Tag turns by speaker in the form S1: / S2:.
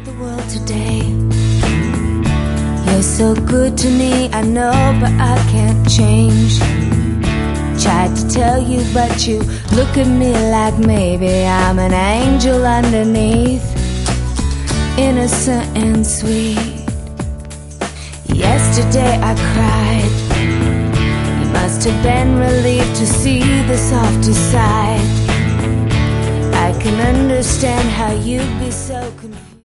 S1: The world today. You're so good to me, I know, but I can't change. Tried to tell you, but you look at me like maybe I'm an angel underneath, innocent and sweet. Yesterday I cried. You must have been relieved to see the softer side. I can understand how you'd be so confused.